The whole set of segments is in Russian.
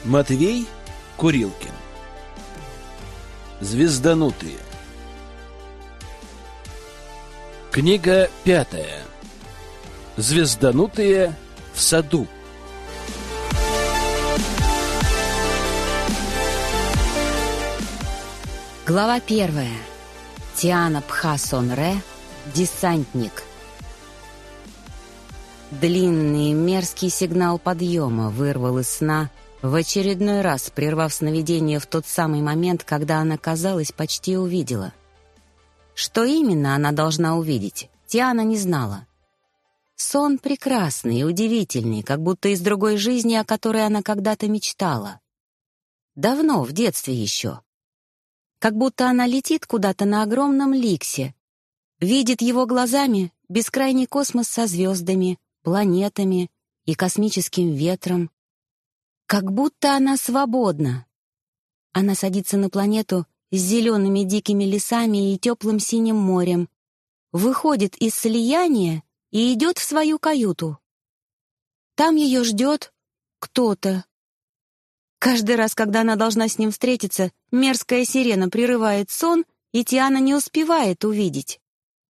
Матвей Курилкин. Звезданутые. Книга 5. Звезданутые в саду. Глава 1. Тиана Пха-Сон-Ре. Десантник. Длинный мерзкий сигнал подъема вырвал из сна, в очередной раз прервав сновидение в тот самый момент, когда она, казалось, почти увидела. Что именно она должна увидеть, Тиана не знала. Сон прекрасный и удивительный, как будто из другой жизни, о которой она когда-то мечтала. Давно, в детстве еще. Как будто она летит куда-то на огромном ликсе, видит его глазами бескрайний космос со звездами, планетами и космическим ветром. Как будто она свободна. Она садится на планету с зелеными дикими лесами и теплым синим морем, выходит из слияния и идет в свою каюту. Там ее ждет кто-то. Каждый раз, когда она должна с ним встретиться, мерзкая сирена прерывает сон, и Тиана не успевает увидеть.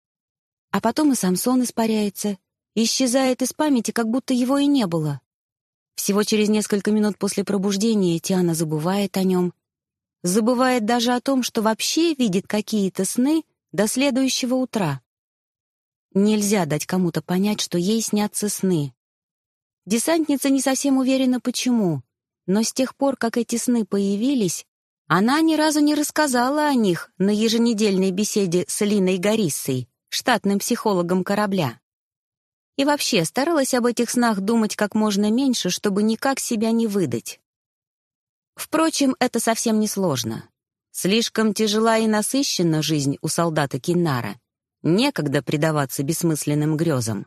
А потом и сам сон испаряется, исчезает из памяти, как будто его и не было. Всего через несколько минут после пробуждения Тиана забывает о нем. Забывает даже о том, что вообще видит какие-то сны до следующего утра. Нельзя дать кому-то понять, что ей снятся сны. Десантница не совсем уверена, почему, но с тех пор, как эти сны появились, она ни разу не рассказала о них на еженедельной беседе с Линой Гариссой, штатным психологом корабля. И вообще старалась об этих снах думать как можно меньше, чтобы никак себя не выдать. Впрочем, это совсем не сложно. Слишком тяжела и насыщена жизнь у солдата Киннара. Некогда предаваться бессмысленным грезам.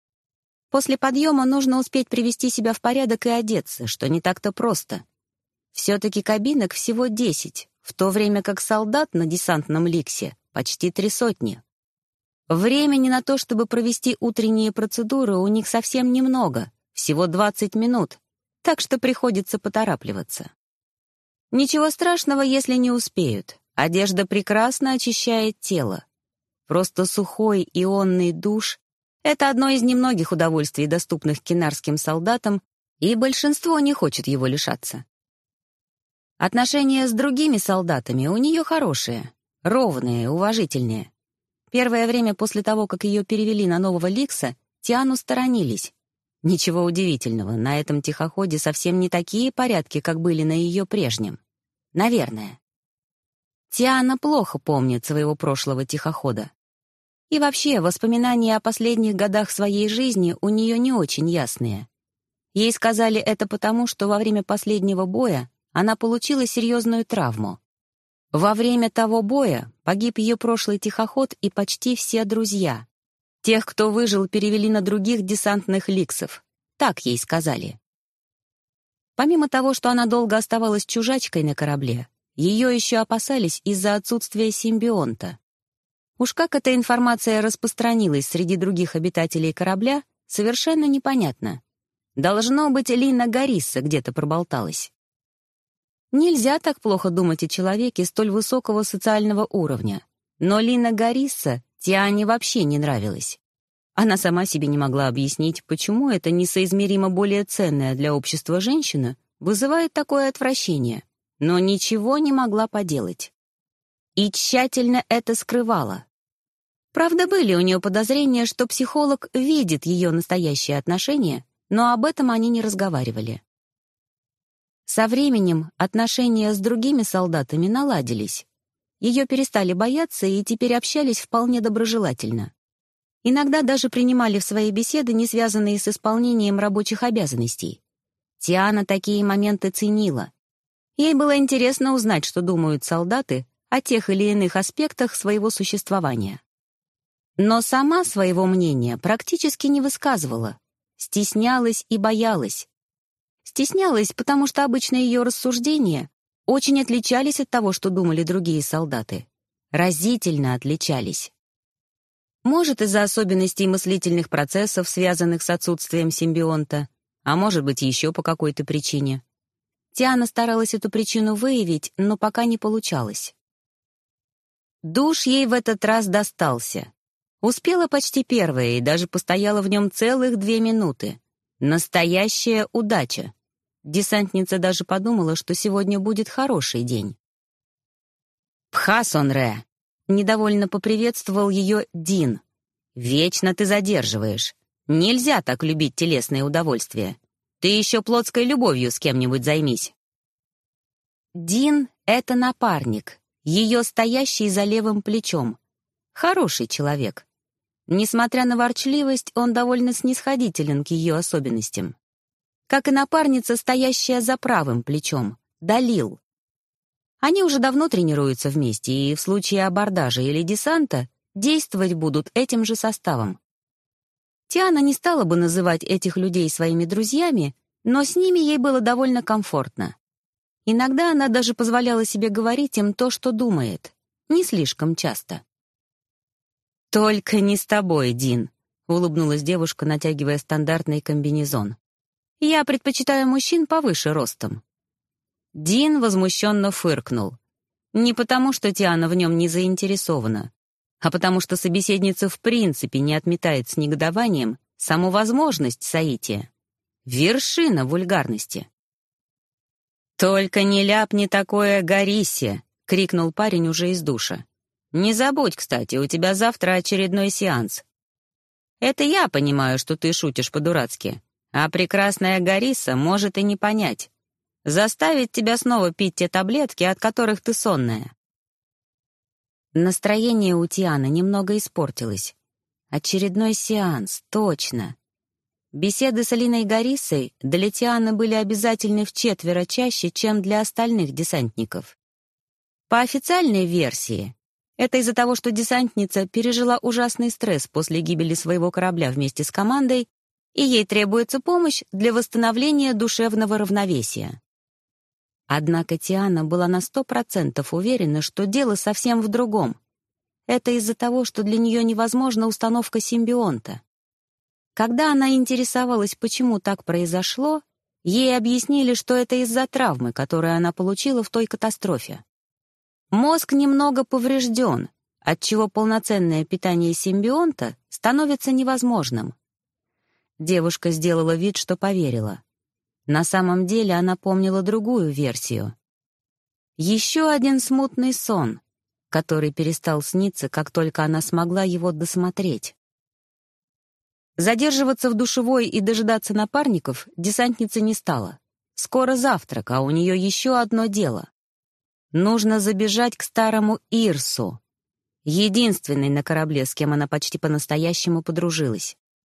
После подъема нужно успеть привести себя в порядок и одеться, что не так-то просто. Все-таки кабинок всего 10, в то время как солдат на десантном ликсе почти 300. Времени на то, чтобы провести утренние процедуры, у них совсем немного, всего 20 минут, так что приходится поторапливаться. Ничего страшного, если не успеют. Одежда прекрасно очищает тело. Просто сухой ионный душ — это одно из немногих удовольствий, доступных киннарским солдатам, и большинство не хочет его лишаться. Отношения с другими солдатами у нее хорошие, ровные, уважительные. Первое время после того, как ее перевели на нового ликса, Тиану сторонились. Ничего удивительного, на этом тихоходе совсем не такие порядки, как были на ее прежнем. Наверное. Тиана плохо помнит своего прошлого тихохода. И вообще, воспоминания о последних годах своей жизни у нее не очень ясные. Ей сказали это потому, что во время последнего боя она получила серьезную травму. Во время того боя погиб ее прошлый тихоход и почти все друзья. Тех, кто выжил, перевели на других десантных ликсов. Так ей сказали. Помимо того, что она долго оставалась чужачкой на корабле, ее еще опасались из-за отсутствия симбионта. Уж как эта информация распространилась среди других обитателей корабля, совершенно непонятно. Должно быть, Лина Гарисса где-то проболталась. Нельзя так плохо думать о человеке столь высокого социального уровня. Но Лина Гарисса Тиане вообще не нравилась. Она сама себе не могла объяснить, почему эта несоизмеримо более ценная для общества женщина вызывает такое отвращение, но ничего не могла поделать. И тщательно это скрывала. Правда, были у нее подозрения, что психолог видит ее настоящие отношения, но об этом они не разговаривали. Со временем отношения с другими солдатами наладились. Ее перестали бояться и теперь общались вполне доброжелательно. Иногда даже принимали в свои беседы, не связанные с исполнением рабочих обязанностей. Тиана такие моменты ценила. Ей было интересно узнать, что думают солдаты о тех или иных аспектах своего существования. Но сама своего мнения практически не высказывала, стеснялась и боялась. Стеснялась, потому что обычно ее рассуждения очень отличались от того, что думали другие солдаты. Разительно отличались. Может, из-за особенностей мыслительных процессов, связанных с отсутствием симбионта, а может быть, еще по какой-то причине. Тиана старалась эту причину выявить, но пока не получалось. Душ ей в этот раз достался. Успела почти первая и даже постояла в нем целых 2 минуты. Настоящая удача. Десантница даже подумала, что сегодня будет хороший день. «Пхасонре!» — недовольно поприветствовал ее Дин. «Вечно ты задерживаешь. Нельзя так любить телесные удовольствия. Ты еще плотской любовью с кем-нибудь займись». Дин — это напарник, ее стоящий за левым плечом. Хороший человек. Несмотря на ворчливость, он довольно снисходителен к ее особенностям. Как и напарница, стоящая за правым плечом, Далил. Они уже давно тренируются вместе, и в случае абордажа или десанта действовать будут этим же составом. Тиана не стала бы называть этих людей своими друзьями, но с ними ей было довольно комфортно. Иногда она даже позволяла себе говорить им то, что думает. Не слишком часто. «Только не с тобой, Дин», — улыбнулась девушка, натягивая стандартный комбинезон. «Я предпочитаю мужчин повыше ростом». Дин возмущенно фыркнул. Не потому, что Тиана в нем не заинтересована, а потому что собеседница в принципе не отметает с негодованием саму возможность соития. Вершина вульгарности. «Только не ляпни такое, Гарисия!» — крикнул парень уже из душа. «Не забудь, кстати, у тебя завтра очередной сеанс. Это я понимаю, что ты шутишь по-дурацки, а прекрасная Гариса может и не понять. Заставить тебя снова пить те таблетки, от которых ты сонная». Настроение у Тианы немного испортилось. Очередной сеанс, точно. Беседы с Алиной Гарисой для Тианы были обязательны вчетверо чаще, чем для остальных десантников. По официальной версии, это из-за того, что десантница пережила ужасный стресс после гибели своего корабля вместе с командой, и ей требуется помощь для восстановления душевного равновесия. Однако Тиана была на 100% уверена, что дело совсем в другом. Это из-за того, что для нее невозможна установка симбионта. Когда она интересовалась, почему так произошло, ей объяснили, что это из-за травмы, которую она получила в той катастрофе. Мозг немного поврежден, отчего полноценное питание симбионта становится невозможным. Девушка сделала вид, что поверила. На самом деле она помнила другую версию. Еще один смутный сон, который перестал сниться, как только она смогла его досмотреть. Задерживаться в душевой и дожидаться напарников десантница не стала. Скоро завтрак, а у нее еще одно дело. Нужно забежать к старому Ирсу, единственной на корабле, с кем она почти по-настоящему подружилась.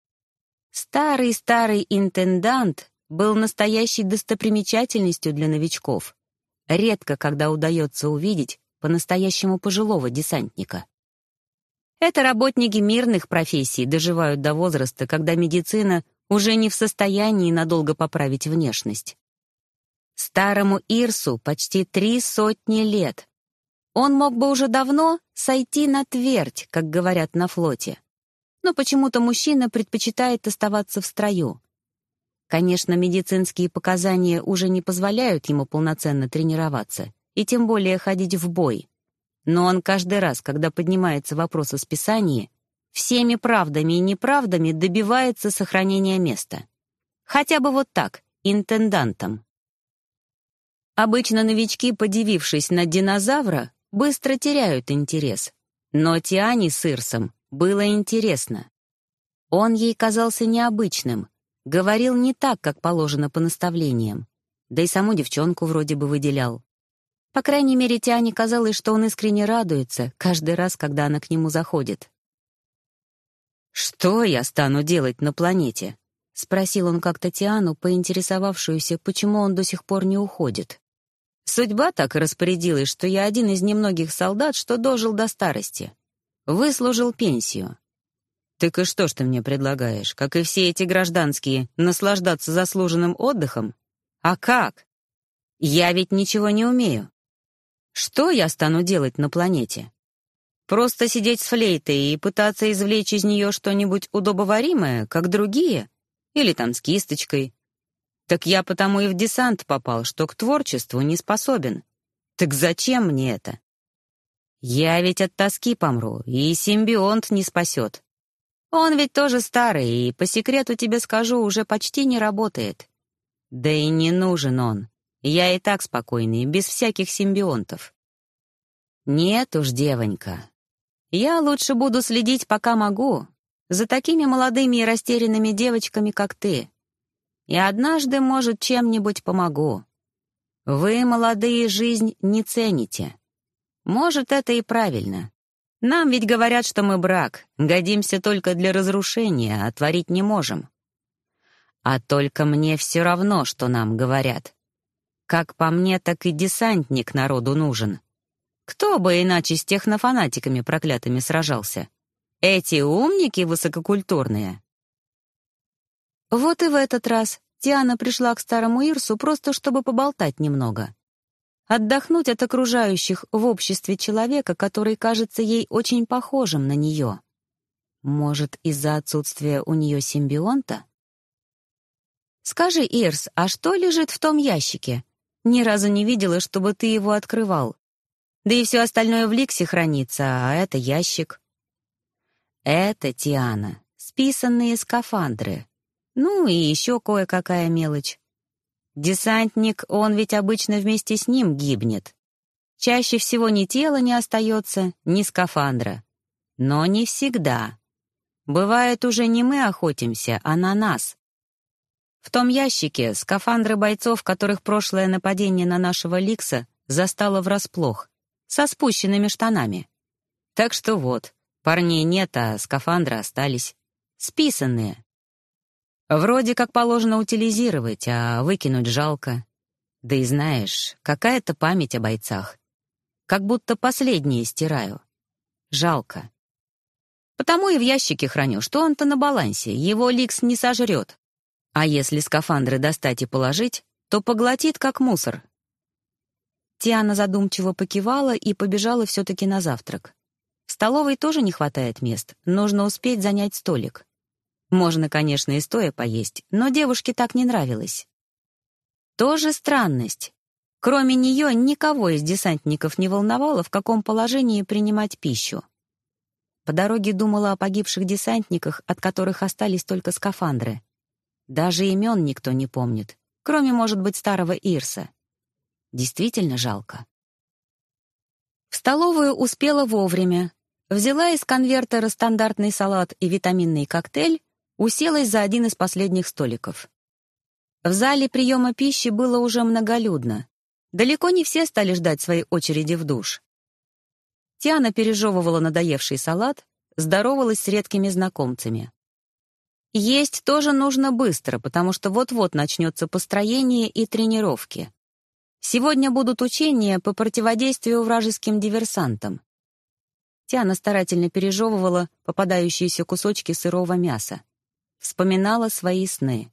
Старый интендант был настоящей достопримечательностью для новичков. Редко когда удается увидеть по-настоящему пожилого десантника. Это работники мирных профессий доживают до возраста, когда медицина уже не в состоянии надолго поправить внешность. Старому Ирсу почти 300 лет. Он мог бы уже давно сойти на твердь, как говорят на флоте. Но почему-то мужчина предпочитает оставаться в строю. Конечно, медицинские показания уже не позволяют ему полноценно тренироваться, и тем более ходить в бой. Но он каждый раз, когда поднимается вопрос о списании, всеми правдами и неправдами добивается сохранения места. Хотя бы вот так, интендантом. Обычно новички, подивившись на динозавра, быстро теряют интерес. Но Тиане с Ирсом было интересно. Он ей казался необычным, говорил не так, как положено по наставлениям. Да и саму девчонку вроде бы выделял. По крайней мере, Тиане казалось, что он искренне радуется каждый раз, когда она к нему заходит. «Что я стану делать на планете?» — спросил он как-то Тиану, поинтересовавшуюся, почему он до сих пор не уходит. «Судьба так распорядилась, что я один из немногих солдат, что дожил до старости. Выслужил пенсию. Так и что ж ты мне предлагаешь, как и все эти гражданские, наслаждаться заслуженным отдыхом? А как? Я ведь ничего не умею. Что я стану делать на планете? Просто сидеть с флейтой и пытаться извлечь из нее что-нибудь удобоваримое, как другие? Или там с кисточкой? Так я потому и в десант попал, что к творчеству не способен. Так зачем мне это? Я ведь от тоски помру, и симбионт не спасет. Он ведь тоже старый, и, по секрету тебе скажу, уже почти не работает. Да и не нужен он. Я и так спокойный, без всяких симбионтов. Нет уж, девонька. Я лучше буду следить, пока могу, за такими молодыми и растерянными девочками, как ты. И однажды, может, чем-нибудь помогу. Вы, молодые, жизнь не цените. Может, это и правильно. Нам ведь говорят, что мы брак, годимся только для разрушения, а творить не можем. А только мне все равно, что нам говорят. Как по мне, так и десантник народу нужен. Кто бы иначе с технофанатиками проклятыми сражался? Эти умники высококультурные. Вот и в этот раз Тиана пришла к старому Ирсу просто чтобы поболтать немного. Отдохнуть от окружающих в обществе человека, который кажется ей очень похожим на нее. Может, из-за отсутствия у нее симбионта? «Скажи, Ирс, а что лежит в том ящике? Ни разу не видела, чтобы ты его открывал. Да и все остальное в Ликсе хранится, а это ящик». «Это, Тиана, списанные скафандры. Ну и еще кое-какая мелочь. Десантник, он ведь обычно вместе с ним гибнет. Чаще всего ни тела не остается, ни скафандра. Но не всегда. Бывает, уже не мы охотимся, а на нас. В том ящике скафандры бойцов, которых прошлое нападение на нашего Ликса застало врасплох, со спущенными штанами. Так что вот, парней нет, а скафандры остались. Списанные. Вроде как положено утилизировать, а выкинуть жалко. Да и знаешь, какая-то память о бойцах. Как будто последние стираю. Жалко. Потому и в ящике храню, что он-то на балансе, его Ликс не сожрет. А если скафандры достать и положить, то поглотит, как мусор. Тиана задумчиво покивала и побежала все-таки на завтрак. В столовой тоже не хватает мест, нужно успеть занять столик. Можно, конечно, и стоя поесть, но девушке так не нравилось. Тоже странность. Кроме нее никого из десантников не волновало, в каком положении принимать пищу. По дороге думала о погибших десантниках, от которых остались только скафандры. Даже имен никто не помнит, кроме, может быть, старого Ирса. Действительно жалко. В столовую успела вовремя. Взяла из конвертера стандартный салат и витаминный коктейль, уселась за один из последних столиков. В зале приема пищи было уже многолюдно. Далеко не все стали ждать своей очереди в душ. Тиана пережевывала надоевший салат, здоровалась с редкими знакомцами. Есть тоже нужно быстро, потому что вот-вот начнется построение и тренировки. Сегодня будут учения по противодействию вражеским диверсантам. Тиана старательно пережевывала попадающиеся кусочки сырого мяса. Вспоминала свои сны.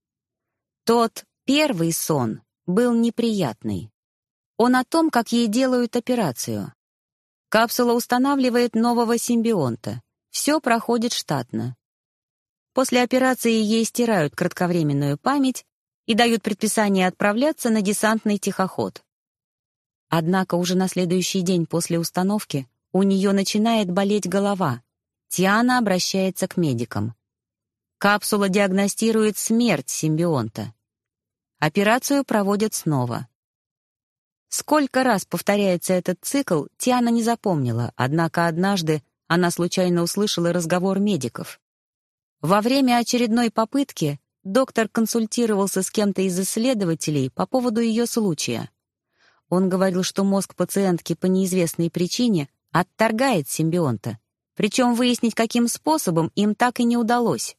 Тот первый сон был неприятный. Он о том, как ей делают операцию. Капсула устанавливает нового симбионта. Все проходит штатно. После операции ей стирают кратковременную память и дают предписание отправляться на десантный тихоход. Однако уже на следующий день после установки у нее начинает болеть голова. Тиана обращается к медикам. Капсула диагностирует смерть симбионта. Операцию проводят снова. Сколько раз повторяется этот цикл, Тиана не запомнила, однако однажды она случайно услышала разговор медиков. Во время очередной попытки доктор консультировался с кем-то из исследователей по поводу ее случая. Он говорил, что мозг пациентки по неизвестной причине отторгает симбионта, причем выяснить, каким способом, им так и не удалось.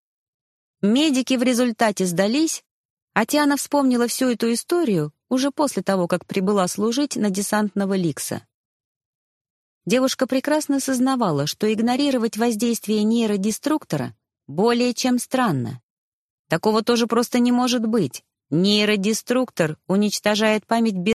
Медики в результате сдались, а Тиана вспомнила всю эту историю уже после того, как прибыла служить на десантного Ликса. Девушка прекрасно сознавала, что игнорировать воздействие нейродеструктора более чем странно. Такого тоже просто не может быть. Нейродеструктор уничтожает память без